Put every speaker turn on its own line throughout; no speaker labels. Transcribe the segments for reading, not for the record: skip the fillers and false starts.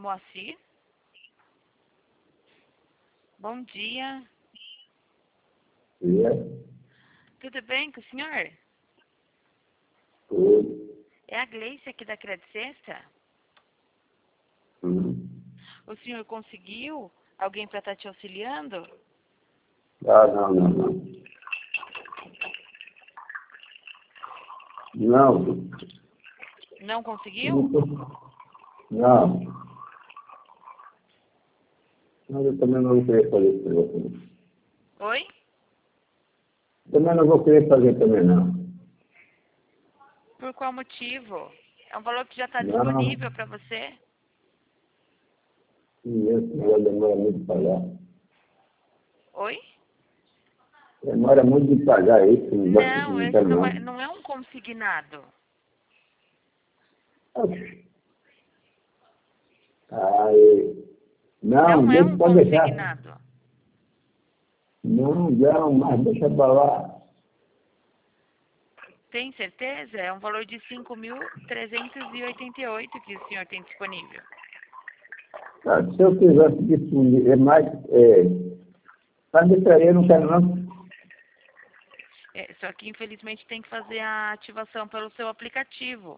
Moacir. Bom dia. Tudo bem com o senhor? É a Gleice aqui da Credit Sexta. O senhor conseguiu alguém para estar te auxiliando?
Não.
Não conseguiu?
Não. Mas eu também não vou querer fazer isso para você.
Oi?
Também não vou querer fazer também, não.
Por qual motivo? É um valor que já está
Não.
disponível para você.
E esse negócio demora muito de pagar.
Oi?
Demora muito de pagar isso.
Não, esse não é um consignado. Não é um
pode deixar.
consignado.
Não, mas deixa pra lá.
Tem certeza? É um valor de 5.388 que o senhor tem disponível.
Se eu quisesse difundir, mas isso aí eu não quero não.
Só que infelizmente tem que fazer a ativação pelo seu aplicativo.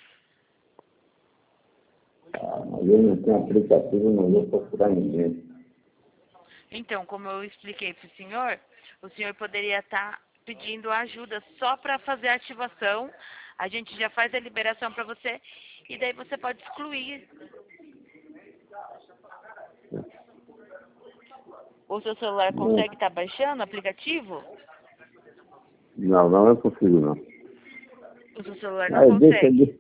Mas eu não tenho aplicativo, não vou procurar ninguém.
Então, como eu expliquei para o senhor poderia estar pedindo ajuda só para fazer a ativação. A gente já faz a liberação para você e daí você pode excluir. O seu celular consegue estar baixando o aplicativo?
Não é possível, não.
O seu celular não consegue?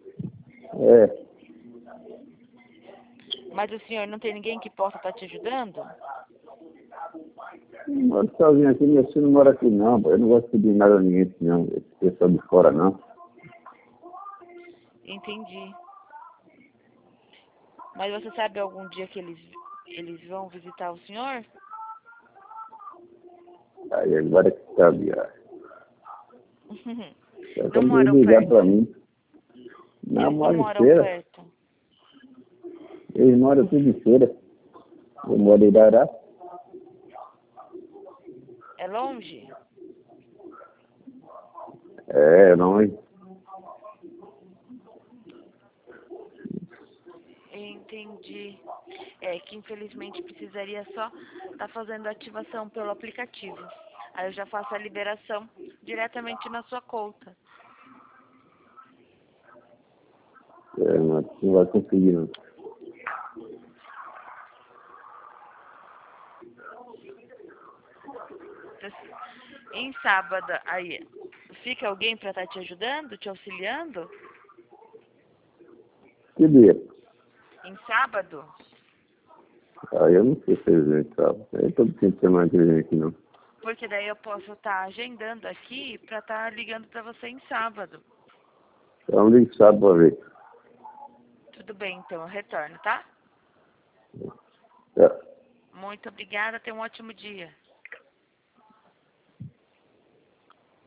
Mas o senhor não tem ninguém que possa estar te ajudando?
Não moro sozinho aqui, meu filho não mora aqui não. Eu não gosto de pedir nada a ninguém assim, não. Esse pessoal de fora, não.
Entendi. Mas você sabe algum dia que eles vão visitar o senhor?
Aí agora que sabe,
Não moram
ligar
perto?
pra mim.
Eles não
Moro em
moram
Feira.
perto?
Eles moram tudo em Feira. Eu moro em Irará.
É longe?
Longe.
Entendi. É que infelizmente precisaria só estar fazendo a ativação pelo aplicativo. Aí eu já faço a liberação diretamente na sua conta.
Mas não vai conseguir, não.
Em sábado, aí, fica alguém para estar te ajudando, te auxiliando?
Que dia?
Em sábado?
Eu não sei se eles entravam. Eu todo fim de semana que vem aqui, não.
Porque daí eu posso estar agendando aqui para estar ligando para você em sábado.
Então ligue sábado pra ver.
Tudo bem, então, eu retorno, tá?
Tá.
Muito obrigada, tenha um ótimo dia.